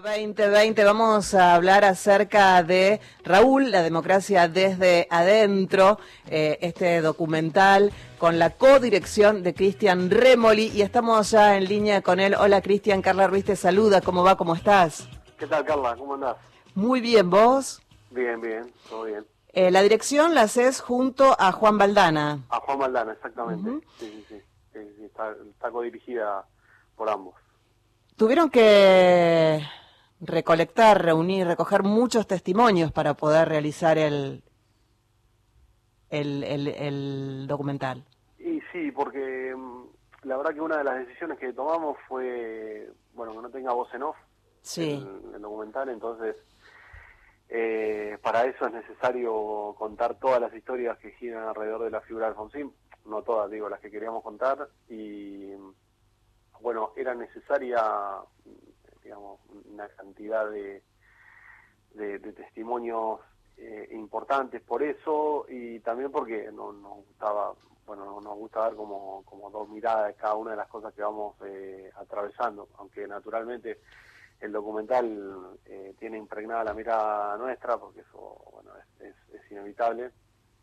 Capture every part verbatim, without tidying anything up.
veinte veinte vamos a hablar acerca de Raúl, la democracia desde adentro, eh, este documental con la codirección de Cristian Remoli, y estamos ya en línea con él. Hola Cristian, Carla Ruiz te saluda, ¿cómo va? ¿Cómo estás? ¿Qué tal, Carla? ¿Cómo andás? Muy bien, ¿vos? Bien, bien, todo bien. Eh, la dirección la haces junto a Juan Baldana. A Juan Baldana, exactamente. Uh-huh. Sí, sí, sí, sí, sí, está, está codirigida por ambos. Tuvieron que recolectar, reunir, recoger muchos testimonios para poder realizar el, el, el, el documental. Y sí, porque la verdad que una de las decisiones que tomamos fue, bueno, que no tenga voz en off, sí. el, el documental, entonces eh, para eso es necesario contar todas las historias que giran alrededor de la figura de Alfonsín, no todas, digo, las que queríamos contar, y bueno, era necesaria, digamos, una cantidad de, de, de testimonios eh, importantes por eso, y también porque no, nos gustaba, bueno, nos gusta dar como, como dos miradas de cada una de las cosas que vamos eh, atravesando, aunque naturalmente el documental eh, tiene impregnada la mirada nuestra, porque eso, bueno, es, es, es inevitable.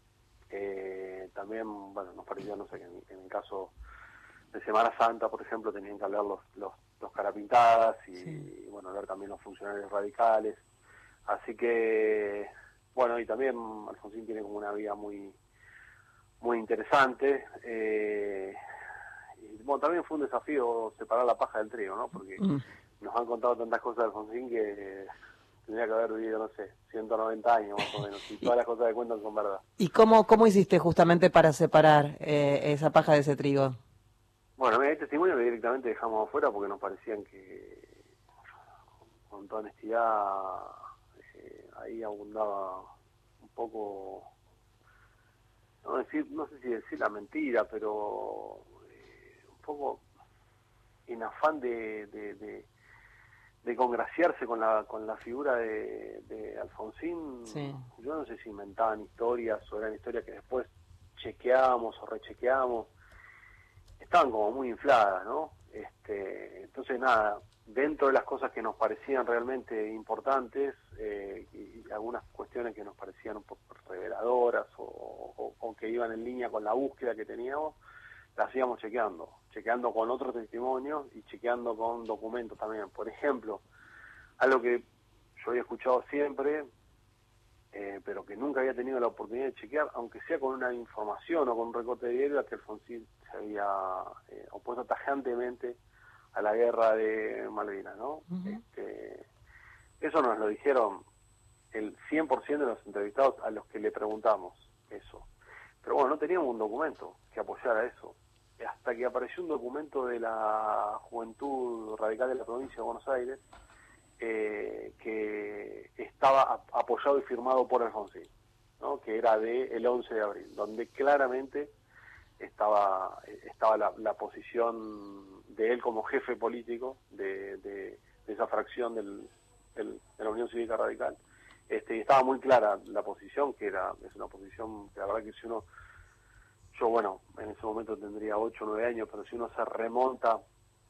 Eh, también, bueno, nos pareció, no sé, que en, en el caso de Semana Santa, por ejemplo, tenían que hablar los, los, los carapintadas y, sí. y, bueno, hablar también los funcionarios radicales. Así que, bueno, y también Alfonsín tiene como una vida muy muy interesante. Eh, y, bueno, también fue un desafío separar la paja del trigo, ¿no? Porque mm. nos han contado tantas cosas de Alfonsín que tendría que haber vivido, no sé, ciento noventa años más o menos, y todas las cosas que cuentan son verdad. ¿Y cómo, cómo hiciste justamente para separar eh, esa paja de ese trigo? Bueno, hay testimonios que directamente dejamos afuera porque nos parecían que, con toda honestidad, eh, ahí abundaba un poco, no decir, no sé si decir la mentira, pero eh, un poco en afán de, de, de, de congraciarse con la con la figura de, de Alfonsín. Sí. Yo no sé si inventaban historias o eran historias que después chequeábamos o rechequeábamos. Estaban como muy infladas, ¿no? Este, entonces, nada, dentro de las cosas que nos parecían realmente importantes, eh, y, y algunas cuestiones que nos parecían un poco reveladoras o, o, o que iban en línea con la búsqueda que teníamos, las íbamos chequeando, chequeando con otros testimonios y chequeando con documentos también. Por ejemplo, algo que yo había escuchado siempre, eh, pero que nunca había tenido la oportunidad de chequear, aunque sea con una información o con un recorte de diario, era que Alfonsín se había eh, opuesto tajantemente a la guerra de Malvinas, ¿no? Uh-huh. Este, eso nos lo dijeron el cien por ciento de los entrevistados a los que le preguntamos eso. Pero bueno, no teníamos un documento que apoyara eso. Hasta que apareció un documento de la Juventud Radical de la Provincia de Buenos Aires, eh, que estaba apoyado y firmado por Alfonsín, ¿no? Que era de el once de abril, donde claramente estaba estaba la, la posición de él como jefe político de, de, de esa fracción del, del, de la Unión Cívica Radical. Este, y estaba muy clara la posición, que era es una posición que la verdad que si uno, yo bueno, en ese momento tendría ocho o nueve años, pero si uno se remonta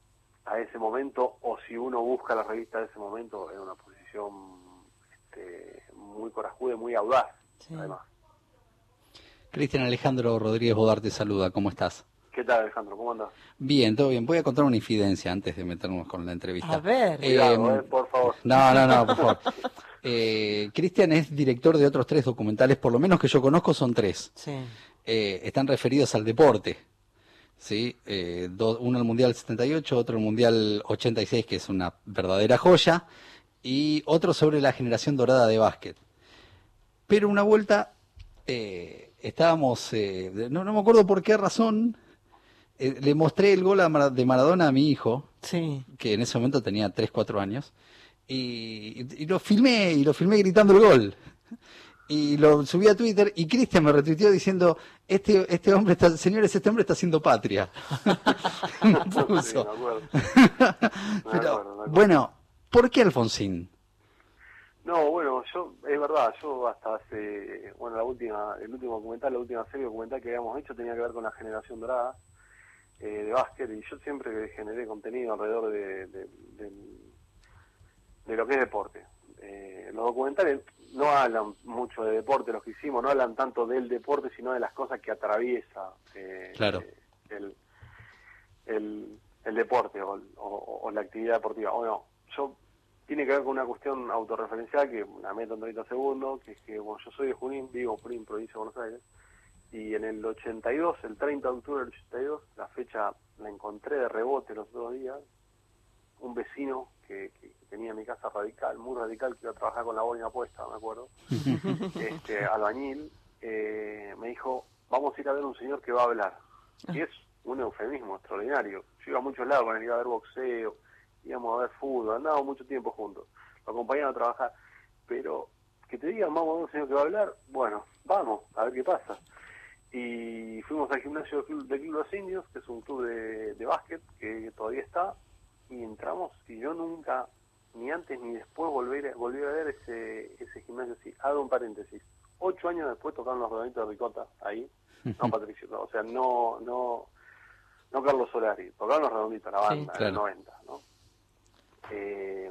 a ese momento, o si uno busca la revista de ese momento, era una posición este, muy corajuda y muy audaz, sí. Además. Cristian Alejandro Rodríguez Bodar te saluda, ¿cómo estás? ¿Qué tal, Alejandro? ¿Cómo andás? Bien, todo bien. Voy a contar una infidencia antes de meternos con la entrevista. A ver. Eh, Cuidado, eh, por favor. No, no, no, por favor. eh, Cristian es director de otros tres documentales, por lo menos que yo conozco son tres. Sí. Eh, están referidos al deporte. ¿Sí? Eh, do, uno el Mundial setenta y ocho, otro el Mundial ochenta y seis, que es una verdadera joya, y otro sobre la generación dorada de básquet. Pero una vuelta, eh, estábamos, eh, no, no me acuerdo por qué razón, eh, le mostré el gol a Mar- de Maradona a mi hijo, sí. que en ese momento tenía tres, cuatro años, y, y, y lo filmé, y lo filmé gritando el gol. Y lo subí a Twitter y Cristian me retuiteó diciendo, este este hombre está, señores, este hombre está haciendo patria. Puso. Sí, me acuerdo. Me Pero, acuerdo, me acuerdo. bueno, ¿por qué Alfonsín? No, bueno, yo, es verdad, yo hasta hace, bueno, la última, el último documental, la última serie documental que habíamos hecho tenía que ver con la generación dorada eh, de básquet, y yo siempre generé contenido alrededor de, de, de, de lo que es deporte. Eh, los documentales no hablan mucho de deporte, los que hicimos, no hablan tanto del deporte, sino de las cosas que atraviesa eh, claro. eh, el, el, el deporte o, o, o la actividad deportiva. Bueno, yo tiene que ver con una cuestión autorreferencial que la meto en treinta segundos, que es que bueno, yo soy de Junín, vivo en Junín, provincia de Buenos Aires, y en el ochenta y dos, el treinta de octubre del ochenta y dos, la fecha la encontré de rebote los dos días, un vecino que, que tenía en mi casa radical, muy radical, que iba a trabajar con la boina puesta, me acuerdo, este, albañil, eh, me dijo, vamos a ir a ver un señor que va a hablar. Y es un eufemismo extraordinario. Yo iba a muchos lados con él, iba a ver boxeo, íbamos a ver fútbol, andábamos mucho tiempo juntos, lo acompañaba a trabajar, pero que te digan, vamos a ver un señor que va a hablar, bueno, vamos, a ver qué pasa. Y fuimos al gimnasio del Club, del Club Los Indios, que es un club de, de básquet, que todavía está, y entramos, y yo nunca, ni antes ni después, volví, volví a ver ese, ese gimnasio así. Hago un paréntesis, ocho años después tocaron los redonditos de Ricota, ahí, no Patricio, no, o sea, no, no, no Carlos Solari, tocaron los redonditos, la banda, sí, claro. En el noventa, ¿no? Eh,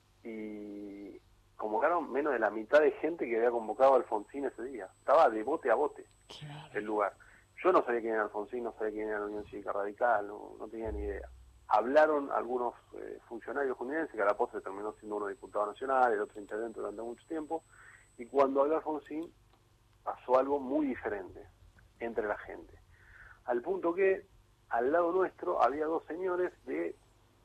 y convocaron menos de la mitad de gente que había convocado a Alfonsín ese día. Estaba de bote a bote claro. El lugar. Yo no sabía quién era Alfonsín, no sabía quién era la Unión Cívica Radical, no, no tenía ni idea. Hablaron algunos eh, funcionarios junidenses, que a la postre terminó siendo uno diputado nacional, el otro intendente durante mucho tiempo, y cuando habló Alfonsín pasó algo muy diferente entre la gente. Al punto que al lado nuestro había dos señores de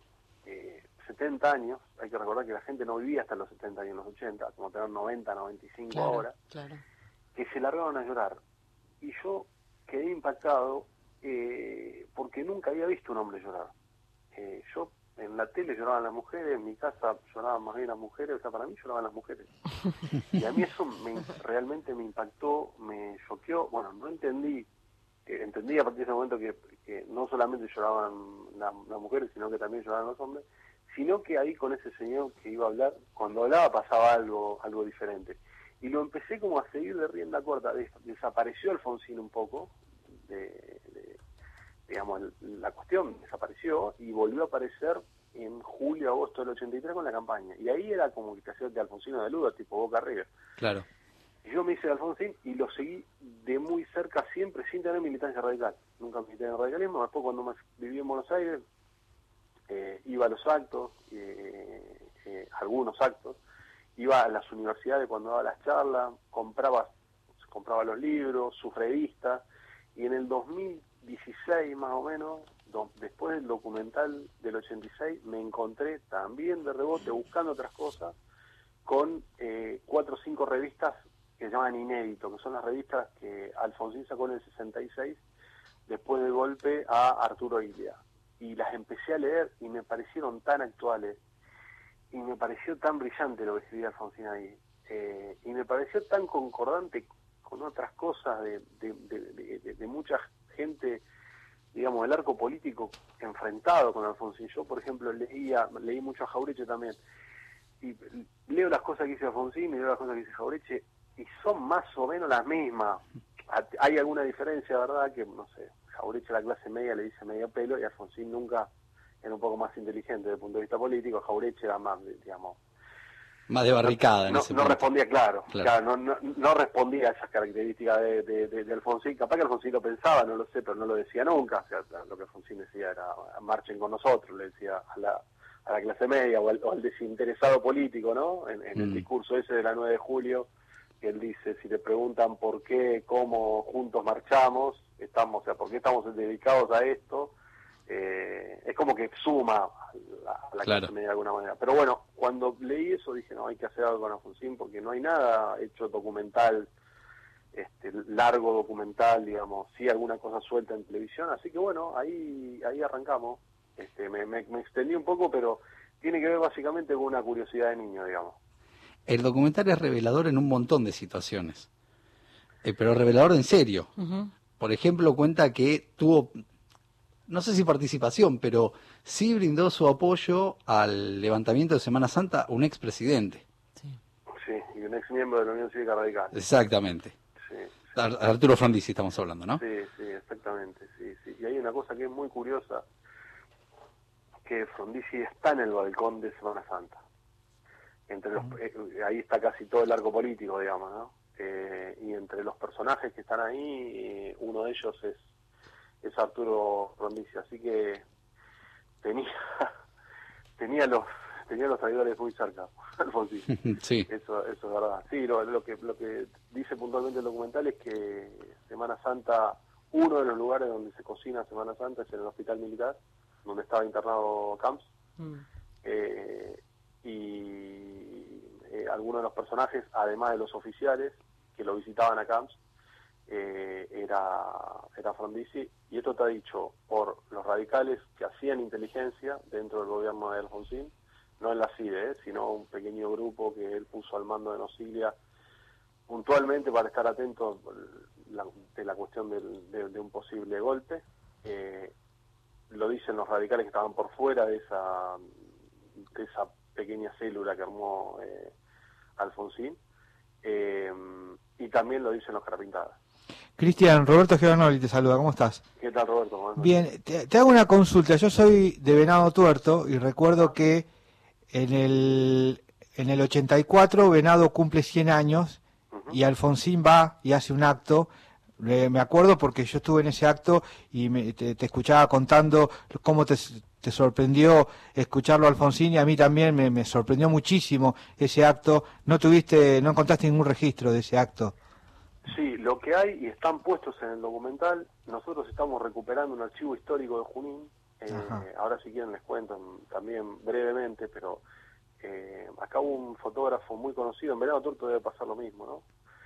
eh, setenta años, hay que recordar que la gente no vivía hasta los setenta años, en los ochenta, como tener noventa, noventa y cinco claro, ahora, claro. Que se largaron a llorar. Y yo quedé impactado eh, porque nunca había visto un hombre llorar. Eh, yo en la tele lloraban las mujeres, en mi casa lloraban más bien las mujeres, o sea, para mí lloraban las mujeres. Y a mí eso me, realmente me impactó, me choqueó, bueno, no entendí, eh, entendí a partir de ese momento que, que no solamente lloraban la, las mujeres, sino que también lloraban los hombres, sino que ahí con ese señor que iba a hablar, cuando hablaba pasaba algo algo diferente. Y lo empecé como a seguir de rienda corta, Des, desapareció Alfonsín un poco, de, de, digamos, la cuestión desapareció y volvió a aparecer en julio, agosto del ochenta y tres con la campaña. Y ahí era como que te hacía de Alfonsino de Luda, tipo Boca River. Claro. Y yo me hice de Alfonsín y lo seguí de muy cerca siempre, sin tener militancia radical. Nunca milité en el radicalismo. Después, cuando más viví en Buenos Aires, eh, iba a los actos, eh, eh, algunos actos, iba a las universidades cuando daba las charlas, compraba, compraba los libros, sus revistas, y en el dos mil dieciséis más o menos, do, después del documental del ochenta y seis, me encontré también de rebote, buscando otras cosas, con eh, cuatro o cinco revistas que se llaman Inédito, que son las revistas que Alfonsín sacó en el sesenta y seis, después del golpe a Arturo Illia. Y las empecé a leer y me parecieron tan actuales, y me pareció tan brillante lo que escribía Alfonsín ahí, eh, y me pareció tan concordante con otras cosas de, de, de, de, de, de mucha gente, digamos, del arco político enfrentado con Alfonsín. Yo, por ejemplo, leía, leí mucho a Jaureche también, y leo las cosas que dice Alfonsín y leo las cosas que dice Jaureche, y son más o menos las mismas. Hay alguna diferencia, ¿verdad? Que, no sé, Jaureche a la clase media le dice medio pelo, y Alfonsín nunca era un poco más inteligente desde el punto de vista político. Jaureche era más, digamos... Más de barricada no, en no, ese no punto. respondía, claro, claro. claro no, no, no respondía a esas características de, de, de, de Alfonsín. Capaz que Alfonsín lo pensaba, no lo sé, pero no lo decía nunca. O sea, lo que Alfonsín decía era, marchen con nosotros, le decía a la, a la clase media o al, o al desinteresado político, ¿no? En, en mm. el discurso ese de la nueve de julio, que él dice, si te preguntan por qué, cómo juntos marchamos, estamos, o sea, por qué estamos dedicados a esto, eh, es como que suma a la, a la claro. clase media de alguna manera. Pero bueno, cuando leí eso dije, no, hay que hacer algo con Alfonsín, porque no hay nada hecho documental, este largo documental, digamos, sí alguna cosa suelta en televisión, así que bueno, ahí ahí arrancamos. Este, me, me, me extendí un poco, pero tiene que ver básicamente con una curiosidad de niño, digamos. El documental es revelador en un montón de situaciones, eh, pero revelador en serio. Uh-huh. Por ejemplo, cuenta que tuvo, no sé si participación, pero sí brindó su apoyo al levantamiento de Semana Santa un expresidente. Sí, sí, y un ex miembro de la Unión Cívica Radical. Exactamente. Sí, sí. Arturo Frondizi estamos hablando, ¿no? Sí, sí, exactamente. Sí, sí. Y hay una cosa que es muy curiosa, que Frondizi está en el balcón de Semana Santa. entre los, eh, ahí está casi todo el arco político, digamos, ¿no? Eh, y entre los personajes que están ahí, eh, uno de ellos es, es Arturo Frondizi, así que tenía tenía los tenía los traidores muy cerca, Alfonsín. Sí. Eso, eso es verdad. Sí, lo, lo que lo que dice puntualmente el documental es que Semana Santa, uno de los lugares donde se cocina Semana Santa es en el Hospital Militar, donde estaba internado Camps. Mm. Eh, y eh, algunos de los personajes, además de los oficiales que lo visitaban a Camps, eh, era, era Frondizi, y esto está dicho por los radicales que hacían inteligencia dentro del gobierno de Alfonsín, no en la C I D E, eh, sino un pequeño grupo que él puso al mando de Nocilia puntualmente para estar atentos la, de la cuestión del, de, de un posible golpe. Eh, lo dicen los radicales que estaban por fuera de esa de esa pequeña célula que armó eh, Alfonsín, eh, y también lo dicen los carapintadas. Cristian, Roberto Giovanoli te saluda, ¿cómo estás? ¿Qué tal, Roberto? Bueno, bien, te, te hago una consulta. Yo soy de Venado Tuerto y recuerdo que en el en el ochenta y cuatro Venado cumple cien años, uh-huh, y Alfonsín va y hace un acto. Eh, me acuerdo porque yo estuve en ese acto y me, te, te escuchaba contando cómo te, te sorprendió escucharlo a Alfonsín, y a mí también me, me sorprendió muchísimo ese acto. ¿No tuviste, no encontraste ningún registro de ese acto? Sí, lo que hay, y están puestos en el documental, nosotros estamos recuperando un archivo histórico de Junín, eh, ahora si quieren les cuento también brevemente, pero eh, acá hubo un fotógrafo muy conocido, en Venado Tuerto debe pasar lo mismo, ¿no?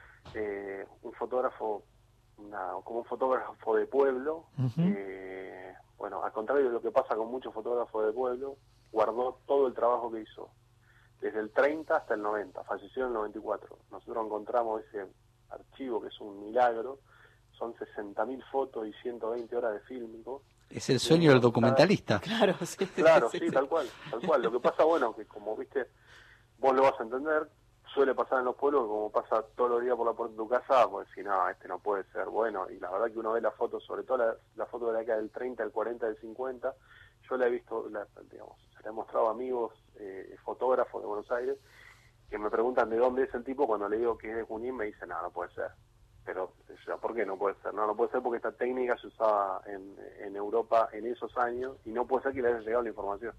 Eh, un fotógrafo, una, como un fotógrafo de pueblo, uh-huh, eh, bueno, al contrario de lo que pasa con muchos fotógrafos de pueblo, guardó todo el trabajo que hizo, desde el treinta hasta el noventa, falleció en el noventa y cuatro. Nosotros encontramos ese archivo que es un milagro, son sesenta mil fotos y ciento veinte horas de fílmico. Es el sueño del documentalista. Claro, sí, claro, sí, sí, sí, tal cual, tal cual. Lo que pasa, bueno, que como viste, vos lo vas a entender, suele pasar en los pueblos, como pasa todos los días por la puerta de tu casa, pues si no, este no puede ser bueno, y la verdad que uno ve las fotos, sobre todo la, la foto de la década del treinta, del cuarenta, del cincuenta, yo la he visto, la, digamos, se la he mostrado a amigos eh, fotógrafos de Buenos Aires, que me preguntan de dónde es el tipo, cuando le digo que es de Junín, me dicen, no, no puede ser. Pero, ¿por qué no puede ser? No, no puede ser porque esta técnica se usaba en, en Europa en esos años, y no puede ser que le haya llegado la información.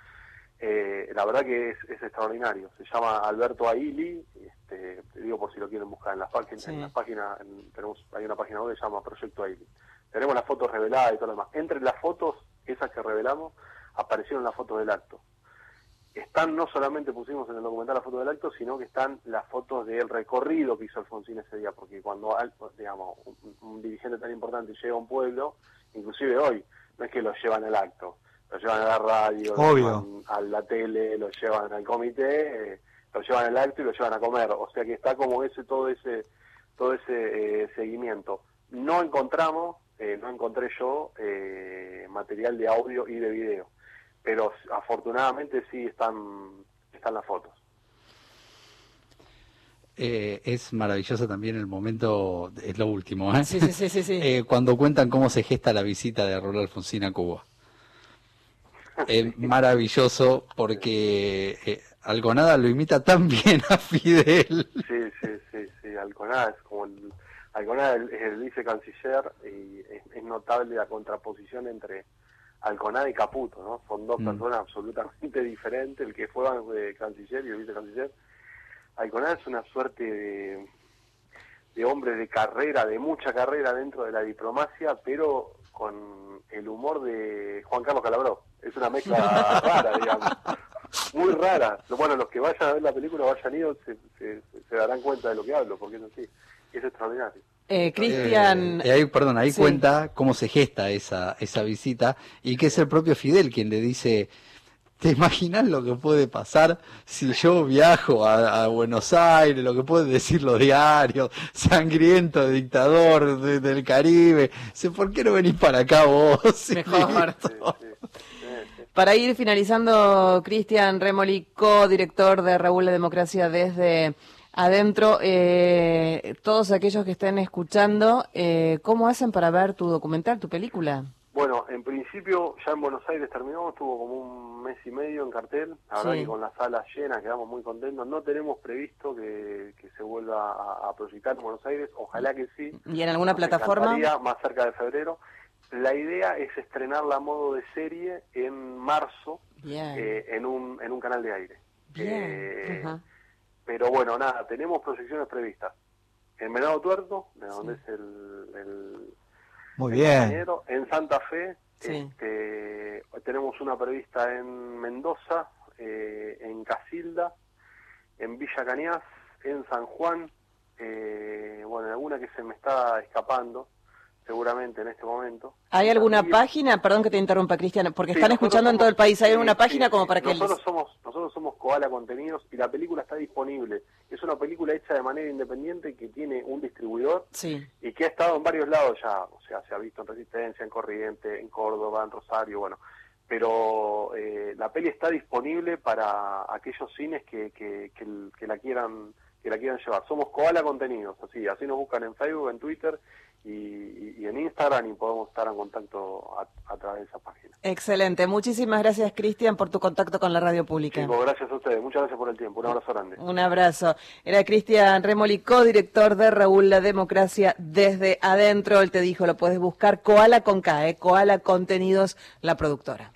Eh, la verdad que es, es extraordinario. Se llama Alberto Aili, este, te digo por si lo quieren buscar en las páginas, sí, en las páginas, en, tenemos, hay una página web que se llama Proyecto Aili. Tenemos las fotos reveladas y todo lo demás. Entre las fotos, esas que revelamos, aparecieron las fotos del acto. Están, no solamente pusimos en el documental la foto del acto, sino que están las fotos del recorrido que hizo Alfonsín ese día, porque cuando, digamos, un, un dirigente tan importante llega a un pueblo, inclusive hoy, no es que lo llevan al acto, lo llevan a la radio, obvio, lo llevan a la tele, lo llevan al comité, eh, lo llevan al acto y lo llevan a comer, o sea que está como ese todo ese todo ese eh, seguimiento. No encontramos, eh, no encontré yo eh, material de audio y de video, pero afortunadamente sí están están las fotos. Eh, es maravilloso también el momento, es lo último, ¿eh? Sí, sí, sí, sí, sí. eh, cuando cuentan cómo se gesta la visita de Raúl Alfonsín a Cuba. Es eh, maravilloso porque eh, Alconada lo imita tan bien a Fidel. Sí, sí, sí, sí. Alconada es como el, Alconada es el vicecanciller, y es, es notable la contraposición entre Alconada y Caputo, ¿no? Son dos mm. personas absolutamente diferentes, el que fue eh, canciller y el vicecanciller. Alconada es una suerte de, de hombre de carrera, de mucha carrera dentro de la diplomacia, pero con el humor de Juan Carlos Calabró. Es una mezcla rara, digamos, muy rara. Bueno, los que vayan a ver la película, vayan ido, se, se, se darán cuenta de lo que hablo, porque es así, es extraordinario. Eh, Cristian... Eh, ahí, perdón, ahí sí. cuenta cómo se gesta esa, esa visita, y que es el propio Fidel quien le dice... ¿Te imaginas lo que puede pasar si yo viajo a, a Buenos Aires? Lo que pueden decir los diarios, sangriento dictador de, del Caribe. ¿Por qué no venís para acá vos? Mejor. Sí, sí. Para ir finalizando, Cristian Remoli, co-director de Raúl la Democracia desde adentro, eh, todos aquellos que estén escuchando, eh, ¿cómo hacen para ver tu documental, tu película? Bueno, en principio ya en Buenos Aires terminó, estuvo como un mes y medio en cartel, la verdad Sí. que con las salas llenas quedamos muy contentos, no tenemos previsto que, que se vuelva a, a proyectar en Buenos Aires, ojalá que sí. ¿Y en alguna Nos plataforma? encantaría, más cerca de febrero. La idea es estrenarla a modo de serie en marzo, Bien. eh, en un en un canal de aire. Bien. Eh, Ajá. pero bueno, nada, tenemos proyecciones previstas. En Venado Tuerto, de donde Sí. es el... el Muy el bien. compañero, en Santa Fe, Sí. este, tenemos una prevista en Mendoza, eh, en Casilda, en Villa Cañas, en San Juan, eh, bueno, alguna que se me está escapando, seguramente en este momento. ¿Hay alguna Y- página? Perdón que te interrumpa, Cristian, porque Sí, están nosotros escuchando en somos- todo el país. ¿Hay sí, alguna sí, página como sí. para que nosotros les... somos nosotros somos Koala Contenidos y la película está disponible. Es una película hecha de manera independiente que tiene un distribuidor Sí. y que ha estado en varios lados ya, o sea, se ha visto en Resistencia, en Corrientes, en Córdoba, en Rosario, bueno, pero eh, la peli está disponible para aquellos cines que, que, que, que la quieran que la quieran llevar. Somos Koala Contenidos, así, así nos buscan en Facebook, en Twitter y, y, y en Instagram y podemos estar en contacto a, a través de esa página. Excelente. Muchísimas gracias, Cristian, por tu contacto con la radio pública. Chicos, gracias a ustedes, muchas gracias por el tiempo, un abrazo grande. Un abrazo. Era Cristian Remoli, codirector de Raúl, la democracia desde adentro. Él te dijo, lo puedes buscar, Koala con K, ¿eh? Koala Contenidos, la productora.